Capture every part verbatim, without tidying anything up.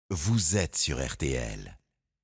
Vous êtes sur R T L.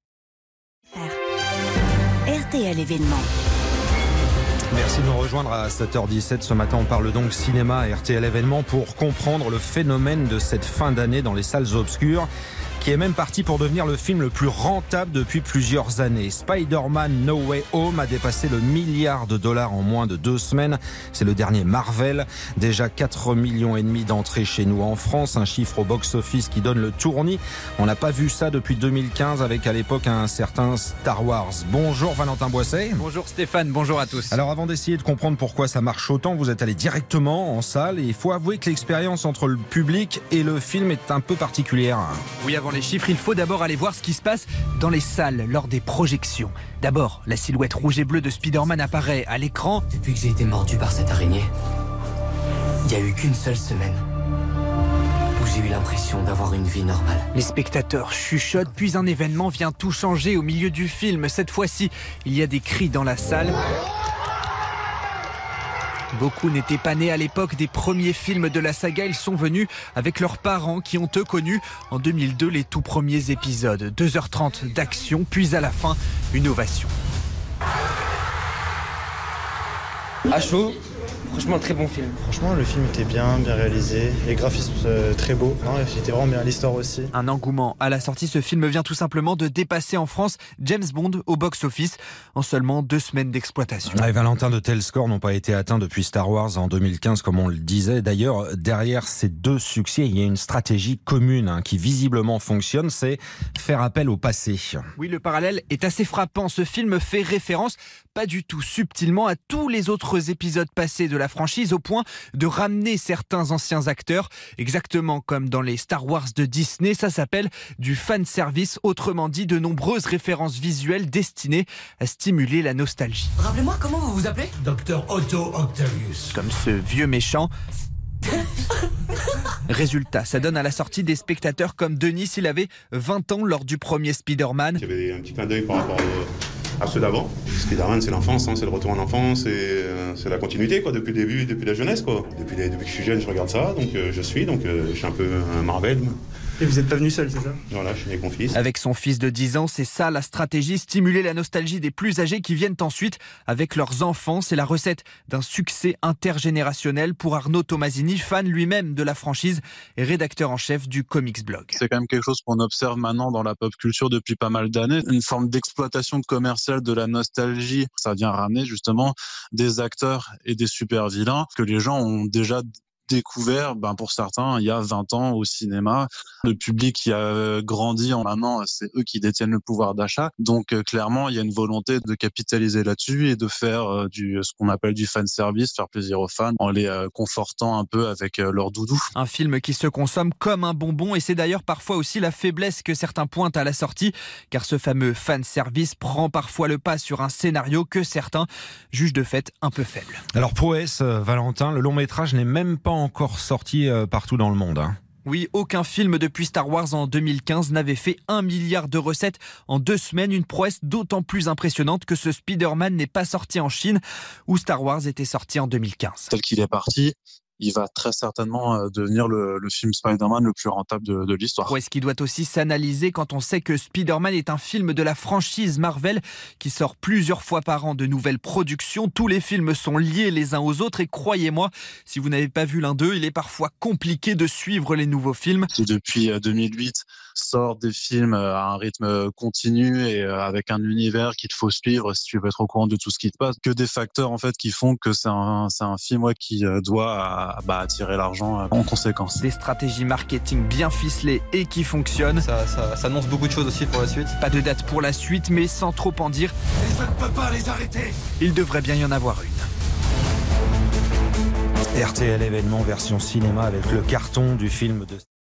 R T L événement. Merci de nous rejoindre à sept heures dix-sept. Ce matin, on parle donc cinéma à R T L événement pour comprendre le phénomène de cette fin d'année dans les salles obscures, qui est même parti pour devenir le film le plus rentable depuis plusieurs années. Spider-Man No Way Home a dépassé le milliard de dollars en moins de deux semaines. C'est le dernier Marvel. Déjà quatre millions et demi d'entrées chez nous en France, un chiffre au box-office qui donne le tournis. On n'a pas vu ça depuis deux mille quinze avec à l'époque un certain Star Wars. Bonjour Valentin Boisset. Bonjour Stéphane, bonjour à tous. Alors avant d'essayer de comprendre pourquoi ça marche autant, vous êtes allé directement en salle et il faut avouer que l'expérience entre le public et le film est un peu particulière. Oui, avant les chiffres, il faut d'abord aller voir ce qui se passe dans les salles lors des projections. D'abord, la silhouette rouge et bleue de Spider-Man apparaît à l'écran. Depuis que j'ai été mordu par cette araignée, il n'y a eu qu'une seule semaine où j'ai eu l'impression d'avoir une vie normale. Les spectateurs chuchotent, puis un événement vient tout changer au milieu du film. Cette fois-ci, il y a des cris dans la salle. Beaucoup n'étaient pas nés à l'époque des premiers films de la saga. Ils sont venus avec leurs parents qui ont eux connu en deux mille deux les tout premiers épisodes. deux heures trente d'action, puis à la fin, une ovation. À chaud, franchement très bon film. Franchement le film était bien, bien réalisé, les graphismes euh, très beaux, non, il était vraiment bien, l'histoire aussi. Un engouement à la sortie, ce film vient tout simplement de dépasser en France James Bond au box-office en seulement deux semaines d'exploitation. Ouais, Valentin, de tels scores n'ont pas été atteints depuis Star Wars en deux mille quinze comme on le disait. D'ailleurs, derrière ces deux succès, il y a une stratégie commune hein, qui visiblement fonctionne, c'est faire appel au passé. Oui, le parallèle est assez frappant. Ce film fait référence, pas du tout subtilement, à tous les autres épisodes passés de la franchise au point de ramener certains anciens acteurs, exactement comme dans les Star Wars de Disney. Ça s'appelle du fan service, autrement dit de nombreuses références visuelles destinées à stimuler la nostalgie. Rappelez-moi, comment vous vous appelez ? Docteur Otto Octavius. Comme ce vieux méchant. Résultat, ça donne à la sortie des spectateurs comme Denis s'il avait vingt ans lors du premier Spider-Man. Il y avait un petit clin d'œil par rapport à ceux d'avant. Spider-Man, c'est l'enfance, hein, c'est le retour en enfance, c'est, c'est la continuité quoi, depuis le début, depuis la jeunesse. Quoi. Depuis, les, depuis que je suis jeune, je regarde ça, donc euh, je suis, donc euh, je suis un peu un Marvel. Et vous n'êtes pas venu seul, c'est ça ? Voilà, je suis avec mon fils. Avec son fils de dix ans, c'est ça la stratégie, stimuler la nostalgie des plus âgés qui viennent ensuite avec leurs enfants. C'est la recette d'un succès intergénérationnel pour Arnaud Tomasini, fan lui-même de la franchise et rédacteur en chef du Comics Blog. C'est quand même quelque chose qu'on observe maintenant dans la pop culture depuis pas mal d'années. Une forme d'exploitation commerciale de la nostalgie. Ça vient ramener justement des acteurs et des super vilains que les gens ont déjà découvert, ben pour certains, il y a vingt ans au cinéma. Le public qui a grandi en maintenant, c'est eux qui détiennent le pouvoir d'achat. Donc euh, clairement, il y a une volonté de capitaliser là-dessus et de faire euh, du ce qu'on appelle du fan service, faire plaisir aux fans en les euh, confortant un peu avec euh, leur doudou. Un film qui se consomme comme un bonbon et c'est d'ailleurs parfois aussi la faiblesse que certains pointent à la sortie, car ce fameux fan service prend parfois le pas sur un scénario que certains jugent de fait un peu faible. Alors prouesse, Valentin, le long métrage n'est même pas encore sorti euh, partout dans le monde. Hein. Oui, aucun film depuis Star Wars en deux mille quinze n'avait fait un milliard de recettes en deux semaines. Une prouesse d'autant plus impressionnante que ce Spider-Man n'est pas sorti en Chine où Star Wars était sorti en deux mille quinze. Tel qu'il est parti, il va très certainement devenir le, le film Spider-Man le plus rentable de, de l'histoire. Prouesse qui doit aussi s'analyser quand on sait que Spider-Man est un film de la franchise Marvel qui sort plusieurs fois par an de nouvelles productions. Tous les films sont liés les uns aux autres et croyez-moi, si vous n'avez pas vu l'un d'eux, il est parfois compliqué de suivre les nouveaux films. Qui depuis deux mille huit sort des films à un rythme continu et avec un univers qu'il faut suivre si tu veux être au courant de tout ce qui te passe. Que des facteurs en fait qui font que c'est un, c'est un film ouais, qui doit bah, attirer l'argent en conséquence. Des stratégies marketing bien ficelées et qui fonctionnent. Ça, ça, ça annonce beaucoup de choses aussi pour la suite. Pas de date pour la suite, mais sans trop en dire. Et je ne peux pas les arrêter. Il devrait bien y en avoir une. R T L événement version cinéma avec le carton du film de